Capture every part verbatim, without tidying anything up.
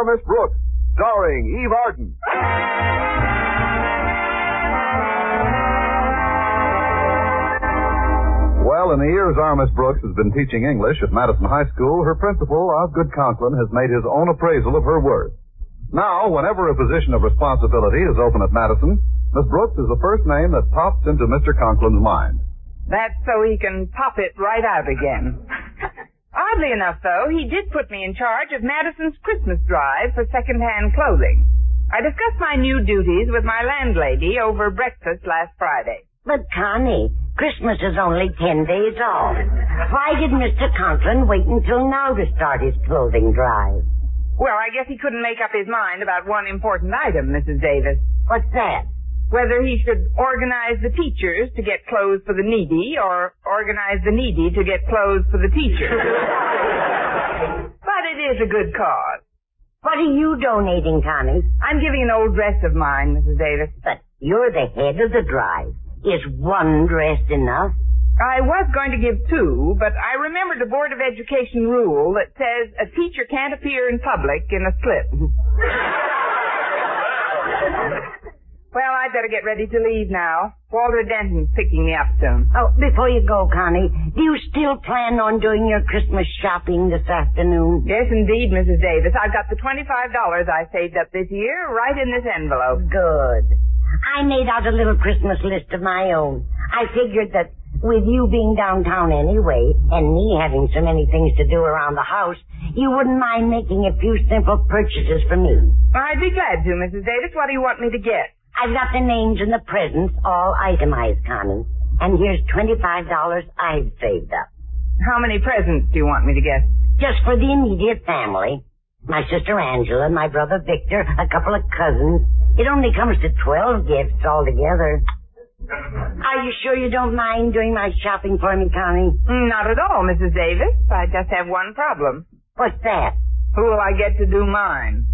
are Miss Brooks, starring Eve Arden. Well, in the years our Miss Brooks has been teaching English at Madison High School, her principal, Osgood Conklin, has made his own appraisal of her worth. Now, whenever a position of responsibility is open at Madison, Miss Brooks is the first name that pops into Mister Conklin's mind. That's so he can pop it right out again. Oddly enough, though, he did put me in charge of Madison's Christmas drive for second-hand clothing. I discussed my new duties with my landlady over breakfast last Friday. But, Connie, Christmas is only ten days off. Why did Mister Conklin wait until now to start his clothing drive? Well, I guess he couldn't make up his mind about one important item, Missus Davis. What's that? Whether he should organize the teachers to get clothes for the needy or organize the needy to get clothes for the teachers. But it is a good cause. What are you donating, Connie? I'm giving an old dress of mine, Missus Davis. But you're the head of the drive. Is one dress enough? I was going to give two, but I remembered the Board of Education rule that says a teacher can't appear in public in a slip. Well, I'd better get ready to leave now. Walter Denton's picking me up soon. Oh, before you go, Connie, do you still plan on doing your Christmas shopping this afternoon? Yes, indeed, Missus Davis. I've got the twenty-five dollars I saved up this year right in this envelope. Good. I made out a little Christmas list of my own. I figured that with you being downtown anyway, and me having so many things to do around the house, you wouldn't mind making a few simple purchases for me. I'd be glad to, Missus Davis. What do you want me to get? I've got the names and the presents all itemized, Connie. And here's twenty-five dollars I've saved up. How many presents do you want me to get? Just for the immediate family. My sister Angela, my brother Victor, a couple of cousins. It only comes to twelve gifts altogether. Are you sure you don't mind doing my shopping for me, Connie? Not at all, Missus Davis. I just have one problem. What's that? Who will I get to do mine?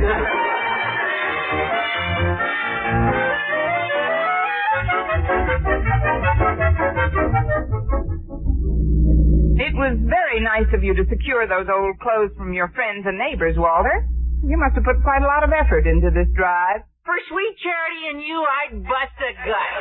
It was very nice of you to secure those old clothes from your friends and neighbors, Walter. You must have put quite a lot of effort into this drive. For sweet charity and you, I'd bust a gut.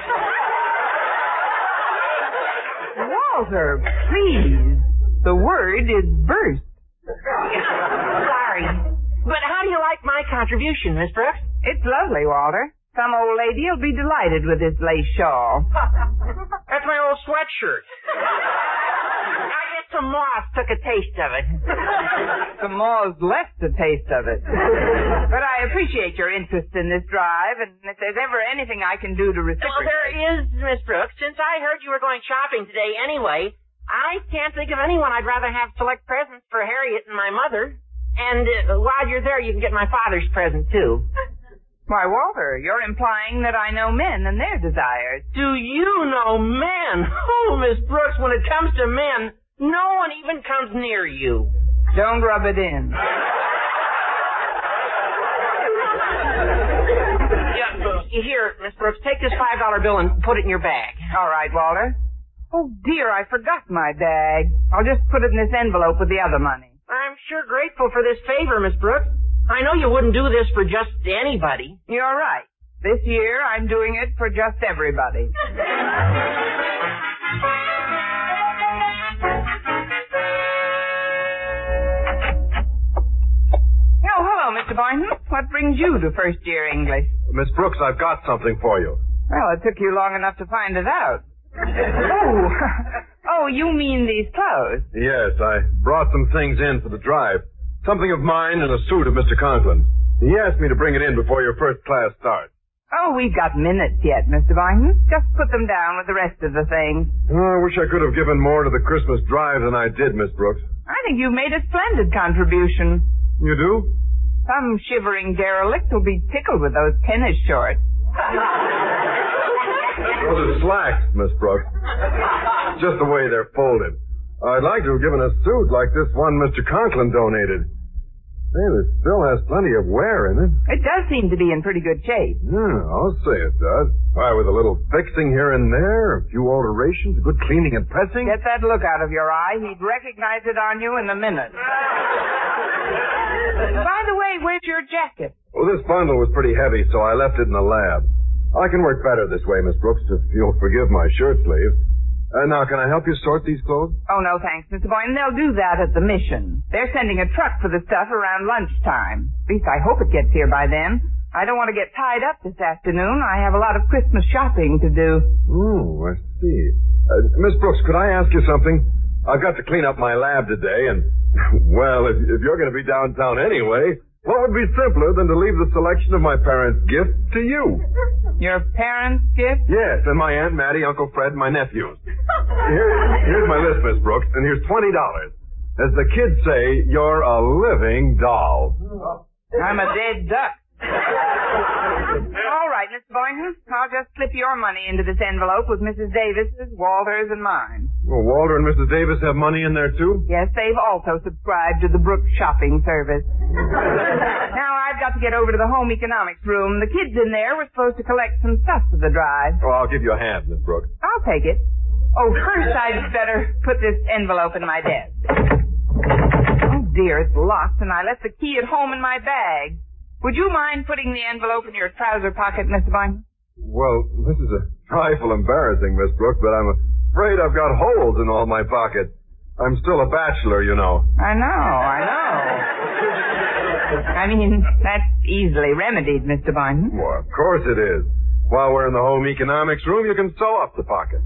Walter, please. The word is burst. Sorry. But how do you like my contribution, Miss Brooks? It's lovely, Walter. Some old lady will be delighted with this lace shawl. That's my old sweatshirt. I guess some moths took a taste of it. Some moths left a taste of it. But I appreciate your interest in this drive, and if there's ever anything I can do to reciprocate... Well, there is, Miss Brooks. Since I heard you were going shopping today anyway, I can't think of anyone I'd rather have select presents for Harriet and my mother. And uh, while you're there, you can get my father's present, too. Why, Walter, you're implying that I know men and their desires. Do you know men? Oh, Miss Brooks, when it comes to men, no one even comes near you. Don't rub it in. Yeah, here, Miss Brooks, take this five dollar bill and put it in your bag. All right, Walter. Oh, dear, I forgot my bag. I'll just put it in this envelope with the other money. I'm sure grateful for this favor, Miss Brooks. I know you wouldn't do this for just anybody. You're right. This year, I'm doing it for just everybody. Oh, hello, Mister Boynton. What brings you to first-year English? Miss Brooks, I've got something for you. Well, it took you long enough to find it out. Oh, oh, you mean these clothes? Yes, I brought some things in for the drive. Something of mine and a suit of Mister Conklin. He asked me to bring it in before your first class starts. Oh, we've got minutes yet, Mister Boynton. Just put them down with the rest of the things. Oh, I wish I could have given more to the Christmas drive than I did, Miss Brooks. I think you've made a splendid contribution. You do? Some shivering derelict will be tickled with those tennis shorts. Those are slacks, Miss Brooks. Just the way they're folded. I'd like to have given a suit like this one Mister Conklin donated. Hey, this still has plenty of wear in it. It does seem to be in pretty good shape. Yeah, I'll say it does. Why, with a little fixing here and there, a few alterations, a good cleaning and pressing. Get that look out of your eye. He'd recognize it on you in a minute. By the way, Say, where's your jacket? Well, this bundle was pretty heavy, so I left it in the lab. I can work better this way, Miss Brooks, if you'll forgive my shirt sleeves. Uh, now, can I help you sort these clothes? Oh, no, thanks, Mister Boynton. They'll do that at the mission. They're sending a truck for the stuff around lunchtime. At least I hope it gets here by then. I don't want to get tied up this afternoon. I have a lot of Christmas shopping to do. Oh, I see. Uh, Miss Brooks, could I ask you something? I've got to clean up my lab today, and, well, if, if you're going to be downtown anyway, what would be simpler than to leave the selection of my parents' gift to you? Your parents' gift? Yes, and my Aunt Mattie, Uncle Fred, and my nephews. Here, here's my list, Miss Brooks, and here's twenty dollars. As the kids say, you're a living doll. I'm a dead duck. All right, Mister Boynton. I'll just slip your money into this envelope with Missus Davis's, Walter's, and mine. Well, Walter and Missus Davis have money in there, too? Yes, they've also subscribed to the Brooks shopping service. Now, I've got to get over to the home economics room. The kids in there were supposed to collect some stuff for the drive. Oh, I'll give you a hand, Miss Brooks. I'll take it. Oh, first I'd better put this envelope in my desk. Oh, dear, it's locked, and I left the key at home in my bag. Would you mind putting the envelope in your trouser pocket, Mister Boynton? Well, this is a trifle embarrassing, Miss Brooks, but I'm afraid I've got holes in all my pockets. I'm still a bachelor, you know. I know, I know. I mean, that's easily remedied, Mister Boynton. Well, of course it is. While we're in the home economics room, you can sew up the pocket.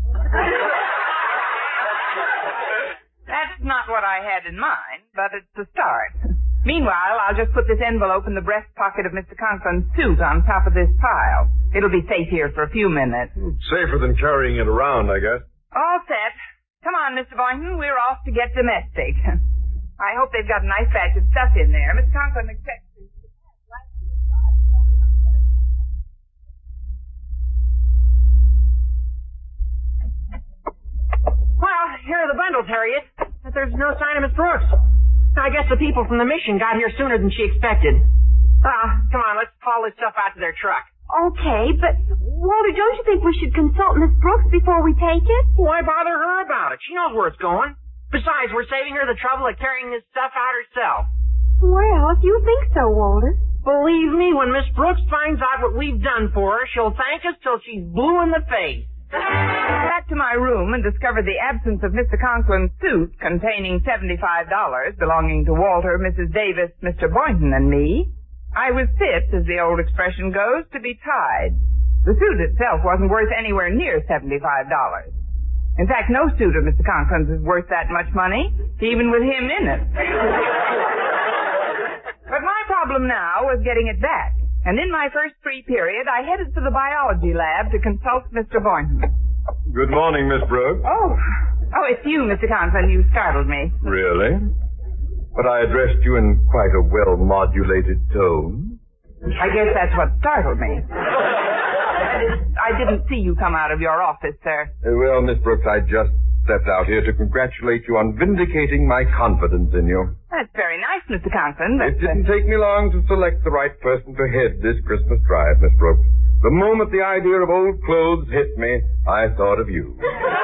That's not what I had in mind, but it's a start. Meanwhile, I'll just put this envelope in the breast pocket of Mister Conklin's suit on top of this pile. It'll be safe here for a few minutes. Safer than carrying it around, I guess. All set. Come on, Mister Boynton. We're off to get domestic. I hope they've got a nice batch of stuff in there. Mister Conklin expects... Well, here are the bundles, Harriet. But there's no sign of Miss Brooks. I guess the people from the mission got here sooner than she expected. Ah, come on, let's haul this stuff out to their truck. Okay, but, Walter, don't you think we should consult Miss Brooks before we take it? Why bother her about it? She knows where it's going. Besides, we're saving her the trouble of carrying this stuff out herself. Well, if you think so, Walter. Believe me, when Miss Brooks finds out what we've done for her, she'll thank us till she's blue in the face. Back to my room and discovered the absence of Mister Conklin's suit containing seventy-five dollars belonging to Walter, Missus Davis, Mister Boynton, and me. I was fit, as the old expression goes, to be tied. The suit itself wasn't worth anywhere near seventy-five dollars. In fact, no suit of Mister Conklin's is worth that much money, even with him in it. But my problem now was getting it back. And in my first free period, I headed for the biology lab to consult Mister Boynton. Good morning, Miss Brooks. Oh, oh, it's you, Mister Conklin. You startled me. Really? But I addressed you in quite a well-modulated tone. I guess that's what startled me. I didn't see you come out of your office, sir. Uh, well, Miss Brooks, I just stepped out here to congratulate you on vindicating my confidence in you. That's very nice, Mister Conklin, but... It didn't take me long to select the right person to head this Christmas drive, Miss Brooks. The moment the idea of old clothes hit me, I thought of you.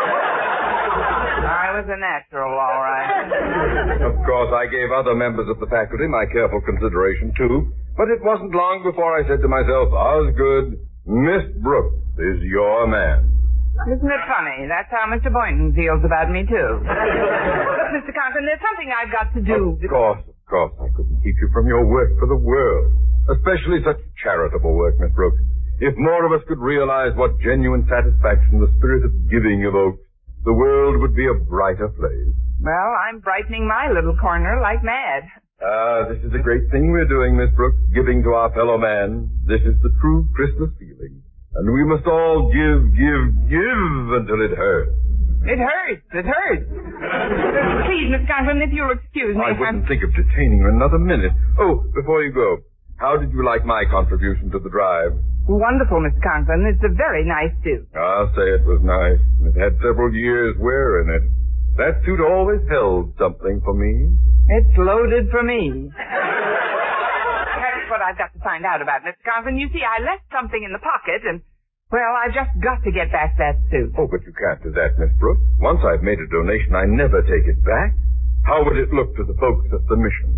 I was a natural, all right. Of course, I gave other members of the faculty my careful consideration, too. But it wasn't long before I said to myself, Osgood, Miss Brooks is your man. Isn't it funny? That's how Mister Boynton feels about me, too. Look, Mister Conklin, there's something I've got to do. Of course, of course. I couldn't keep you from your work for the world. Especially such charitable work, Miss Brooks. If more of us could realize what genuine satisfaction the spirit of giving evokes, the world would be a brighter place. Well, I'm brightening my little corner like mad. Ah, this is a great thing we're doing, Miss Brooks, giving to our fellow man. This is the true Christmas feeling. And we must all give, give, give until it hurts. It hurts. It hurts. Please, Miss Conklin, if you'll excuse me. I wouldn't I'm... think of detaining you another minute. Oh, before you go, how did you like my contribution to the drive? Wonderful, Mister Conklin. It's a very nice suit. I'll say it was nice. It had several years' wear in it. That suit always held something for me. It's loaded for me. That's what I've got to find out about, Mister Conklin. You see, I left something in the pocket, and, well, I've just got to get back that suit. Oh, but you can't do that, Miss Brooks. Once I've made a donation, I never take it back. How would it look to the folks at the mission?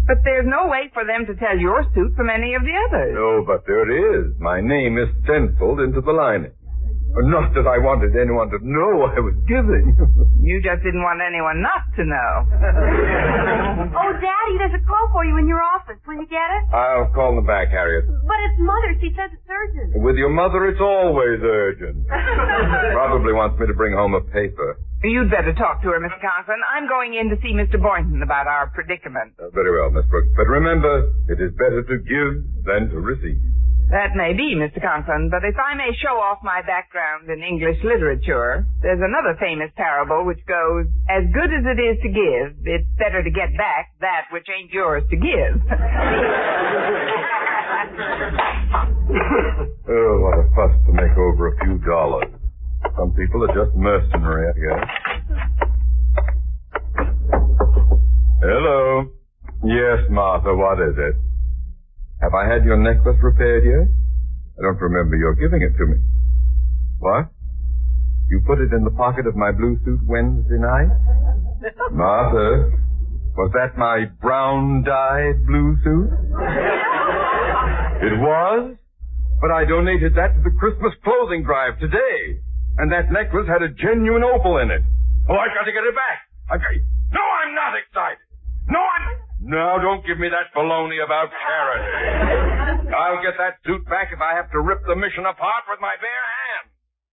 But there's no way for them to tell your suit from any of the others. No, but there is. My name is stenciled into the lining. Not that I wanted anyone to know I was giving. You just didn't want anyone not to know. Oh, Daddy, there's a call for you in your office. Will you get it? I'll call them back, Harriet. But it's Mother. She says it's urgent. With your mother, it's always urgent. Probably wants me to bring home a paper. You'd better talk to her, Mister Conklin. I'm going in to see Mister Boynton about our predicament. Uh, very well, Miss Brooks. But remember, it is better to give than to receive. That may be, Mister Conklin, but if I may show off my background in English literature, there's another famous parable which goes, as good as it is to give, it's better to get back that which ain't yours to give. Oh, what a fuss to make over a few dollars. Some people are just mercenary, I guess. Hello. Yes, Martha, what is it? Have I had your necklace repaired yet? I don't remember your giving it to me. What? You put it in the pocket of my blue suit Wednesday night? Martha, was that my brown-dyed blue suit? It was? But I donated that to the Christmas clothing drive today. And that necklace had a genuine opal in it. Oh, I've got to get it back. I've got... No, I'm not excited. No, I'm... No, don't give me that baloney about charity. I'll get that suit back if I have to rip the mission apart with my bare hands.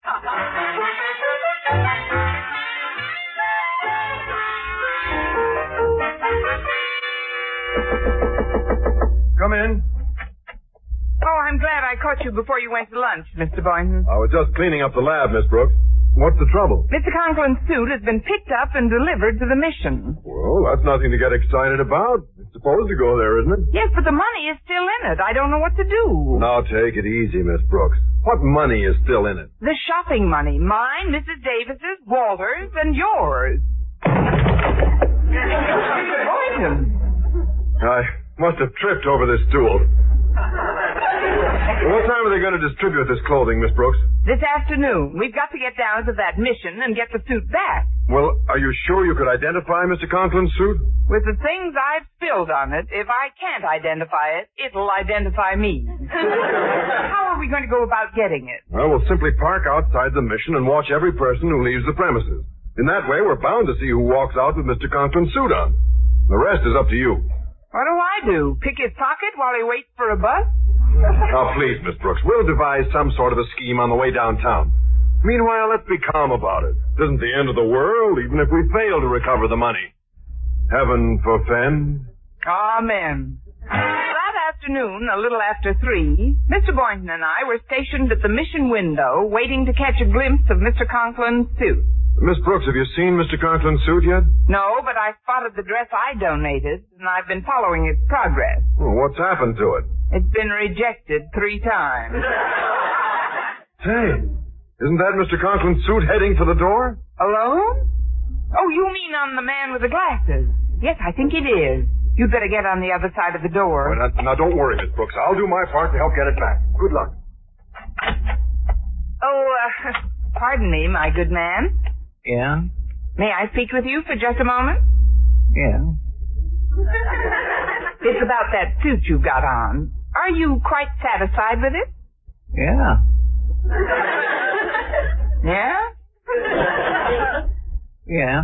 Come in. Oh, I'm glad I caught you before you went to lunch, Mister Boynton. I was just cleaning up the lab, Miss Brooks. What's the trouble? Mister Conklin's suit has been picked up and delivered to the mission. Well, that's nothing to get excited about. It's supposed to go there, isn't it? Yes, but the money is still in it. I don't know what to do. Now, take it easy, Miss Brooks. What money is still in it? The shopping money. Mine, Missus Davis's, Walter's, and yours. Boynton. I must have tripped over this stool. What time are they going to distribute this clothing, Miss Brooks? This afternoon. We've got to get down to that mission and get the suit back. Well, are you sure you could identify Mister Conklin's suit? With the things I've spilled on it, if I can't identify it, it'll identify me. How are we going to go about getting it? Well, we'll simply park outside the mission and watch every person who leaves the premises. In that way, we're bound to see who walks out with Mister Conklin's suit on. The rest is up to you. What do I do? Pick his pocket while he waits for a bus? Now, please, Miss Brooks, we'll devise some sort of a scheme on the way downtown. Meanwhile, let's be calm about it. It isn't the end of the world, even if we fail to recover the money. Heaven forfend. Amen. That afternoon, a little after three, Mister Boynton and I were stationed at the mission window, waiting to catch a glimpse of Mister Conklin's suit. Miss Brooks, have you seen Mister Conklin's suit yet? No, but I spotted the dress I donated, and I've been following its progress. Well, what's happened to it? It's been rejected three times. Say, isn't that Mister Conklin's suit heading for the door? Alone? Oh, you mean on the man with the glasses? Yes, I think it is. You'd better get on the other side of the door. Well, now, now, don't worry, Miss Brooks. I'll do my part to help get it back. Good luck. Oh, uh, pardon me, my good man. Yeah? May I speak with you for just a moment? Yeah. It's about that suit you've got on. Are you quite satisfied with it? Yeah. Yeah? Yeah.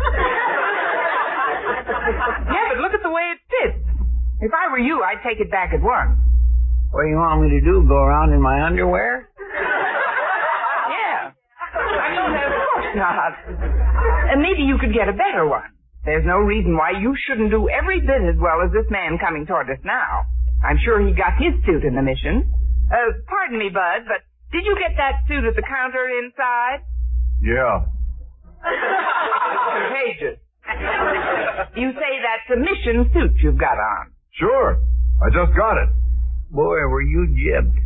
Yeah, but look at the way it fits. If I were you, I'd take it back at once. What do you want me to do, go around in my underwear? Yeah. I mean, of course not. And maybe you could get a better one. There's no reason why you shouldn't do every bit as well as this man coming toward us now. I'm sure he got his suit in the mission. Uh, pardon me, Bud, but did you get that suit at the counter inside? Yeah. It's contagious. You say that's a mission suit you've got on. Sure. I just got it. Boy, were you jibbed.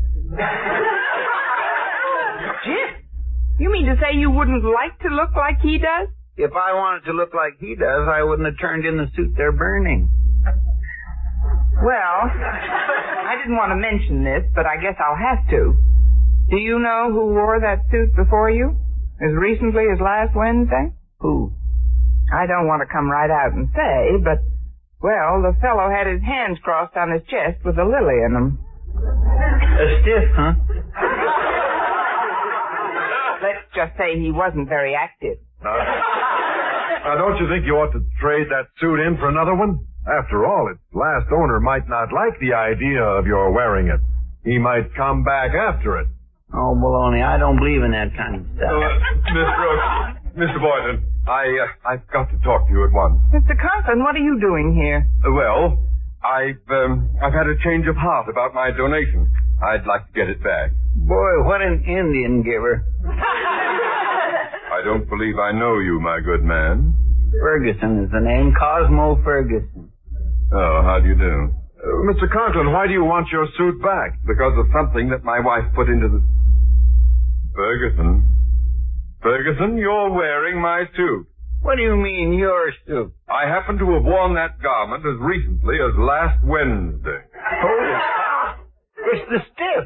Jim? You mean to say you wouldn't like to look like he does? If I wanted to look like he does, I wouldn't have turned in the suit they're burning. Well, I didn't want to mention this, but I guess I'll have to. Do you know who wore that suit before you? As recently as last Wednesday? Who? I don't want to come right out and say, but Well, the fellow had his hands crossed on his chest with a lily in them. A stiff, huh? Let's just say he wasn't very active. Now, now, don't you think you ought to trade that suit in for another one? After all, its last owner might not like the idea of your wearing it. He might come back after it. Oh, baloney, I don't believe in that kind of stuff. Uh, Miss Brooks, Mister Boynton, I, uh, I've got to talk to you at once. Mister Conklin, what are you doing here? Uh, well, I've, um, I've had a change of heart about my donation. I'd like to get it back. Boy, what an Indian giver. I don't believe I know you, my good man. Ferguson is the name, Cosmo Ferguson. Oh, how do you do? Uh, Mister Conklin, why do you want your suit back? Because of something that my wife put into the... Ferguson? Ferguson, you're wearing my suit. What do you mean, your suit? I happen to have worn that garment as recently as last Wednesday. Holy cow! It's the stiff.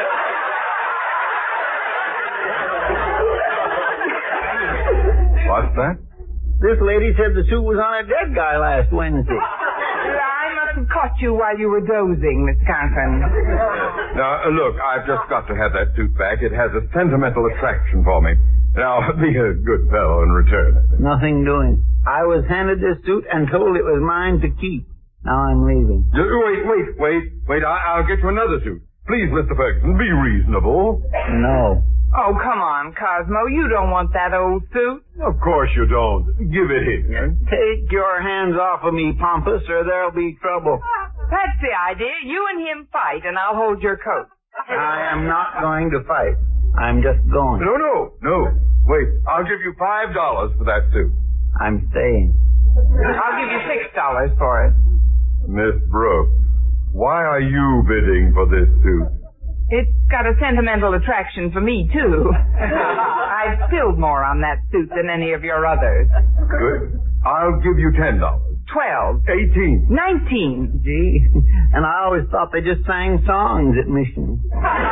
What's that? This lady said the suit was on a dead guy last Wednesday. I must have caught you while you were dozing, Mister Conklin. Now, uh, look, I've just got to have that suit back. It has a sentimental attraction for me. Now, be a good fellow and return it. Nothing doing. I was handed this suit and told it was mine to keep. Now I'm leaving. Just, wait, wait, wait, wait. I, I'll get you another suit. Please, Mister Ferguson, be reasonable. No. Oh, come on, Cosmo. You don't want that old suit. Of course you don't. Give it here. Take your hands off of me, Pompous, or there'll be trouble. That's the idea. You and him fight, and I'll hold your coat. I am not going to fight. I'm just going. No, no, no. Wait, I'll give you five dollars for that suit. I'm staying. I'll give you six dollars for it. Miss Brooks, why are you bidding for this suit? It's got a sentimental attraction for me, too. I've spilled more on that suit than any of your others. Good. I'll give you ten dollars. Twelve. Eighteen. Nineteen. Gee, and I always thought they just sang songs at missions.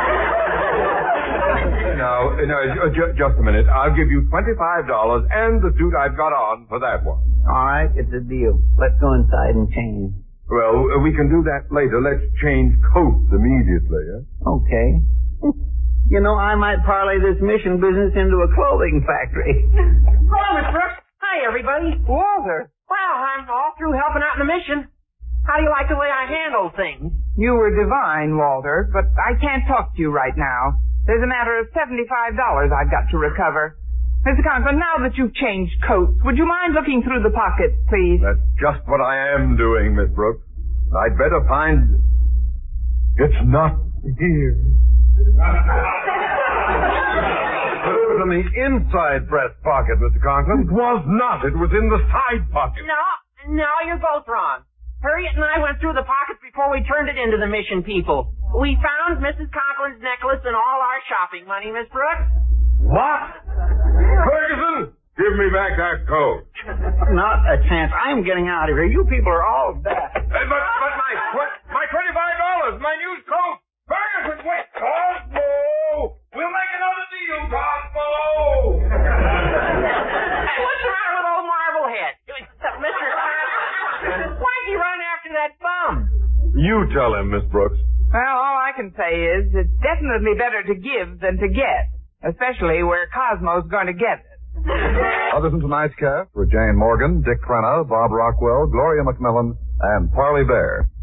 Now, now ju- just a minute. I'll give you twenty-five dollars and the suit I've got on for that one. All right, it's a deal. Let's go inside and change. Well, we can do that later. Let's change coats immediately. Eh? Okay. You know, I might parlay this mission business into a clothing factory. Hello, Miss Brooks. Hi, everybody. Walter. Well, I'm all through helping out in the mission. How do you like the way I handle things? You were divine, Walter, but I can't talk to you right now. There's a matter of seventy-five dollars I've got to recover. Mister Conklin, now that you've changed coats, would you mind looking through the pockets, please? That's just what I am doing, Miss Brooks. I'd better find... It's not here. But it was in the inside breast pocket, Mister Conklin. It was not. It was in the side pocket. No, no, you're both wrong. Harriet and I went through the pockets before we turned it into the mission people. We found Missus Conklin's necklace and all our shopping money, Miss Brooks. What? Ferguson, give me back that coat. Not a chance. I'm getting out of here. You people are all dead. Hey, but, but my, my twenty-five dollars, my new coat. Ferguson, wait. Cosmo! We'll make another deal, Cosmo! Hey, what's the matter with old Marblehead? Mister Conklin, why'd you run after that bum? You tell him, Miss Brooks. Well, all I can say is it's definitely better to give than to get, especially where Cosmo's going to get it. Others in tonight's cast were Jane Morgan, Dick Crenna, Bob Rockwell, Gloria McMillan, and Parley Bear.